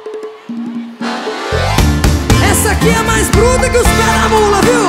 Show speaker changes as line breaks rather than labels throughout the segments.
Essa aqui é mais bruta que os pés da mula, viu?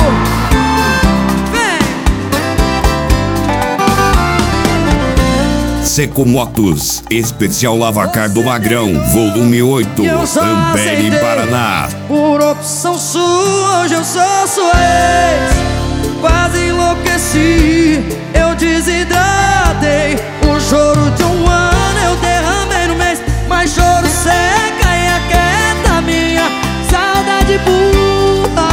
Vem!
Seco Motos, especial Lavacar do Magrão, volume 8, Ampere, Paraná.
Por opção sua, hoje eu sou sua ex. Quase enlouqueci, eu desidratei. O choro de um ano eu derramei no mês. Mas choro seca e aquieta minha saudade burra.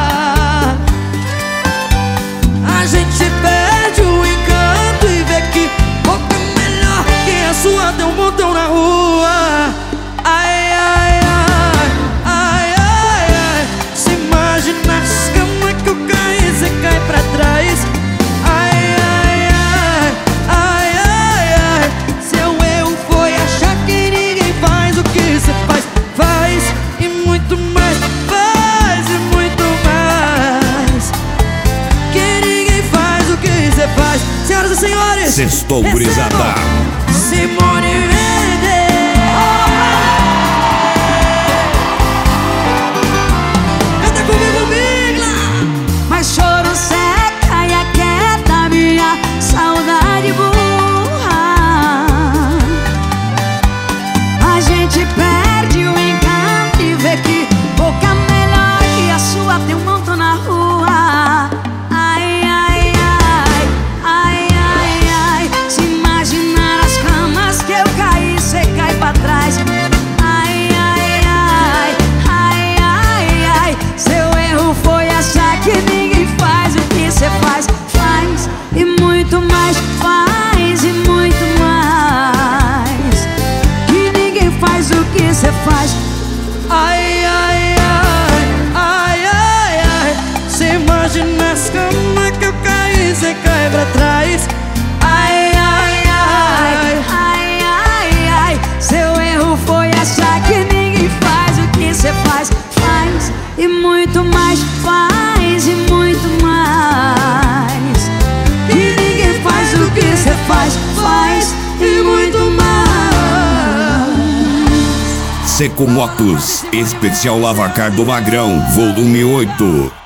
A gente perde o encanto e vê que boca melhor que a sua tem um montão na rua. Ai, ai, ai, ai, ai, ai. Se imagina as camas que eu caí, cê cai pra trás. Ai, ai, ai, ai, ai, ai. Seu erro foi achar que ninguém faz o que cê faz. Faz e muito mais, faz e muito mais. Que ninguém faz o que cê faz. Senhoras e senhores,
Sextou, gurizada.
Simone Mendes. Canta comigo, Migla.
Mas choro seca e aquieta minha saudade burra. A gente perde o encanto e vê que boca melhor que a sua tem um montão na rua. Ai, ai, ai, ai, ai, ai. Se imaginar as camas que eu caí, cê cai pra trás. Ai, ai, ai, ai, ai, ai. Seu erro foi achar que ninguém faz o que cê faz. Faz e muito mais, faz e muito mais. Que ninguém faz o que cê faz.
Ai, ai, ai, ai, ai, ai. Se imagina as camas que eu caí, cê cai pra trás. Ai, ai, ai,
Ai, ai, ai. Seu erro foi achar que ninguém faz o que cê faz. Faz e muito mais, faz e muito mais. Que ninguém faz o que cê faz. Faz e muito mais.
Seco Motos, especial Lavacar do Magrão, volume 8.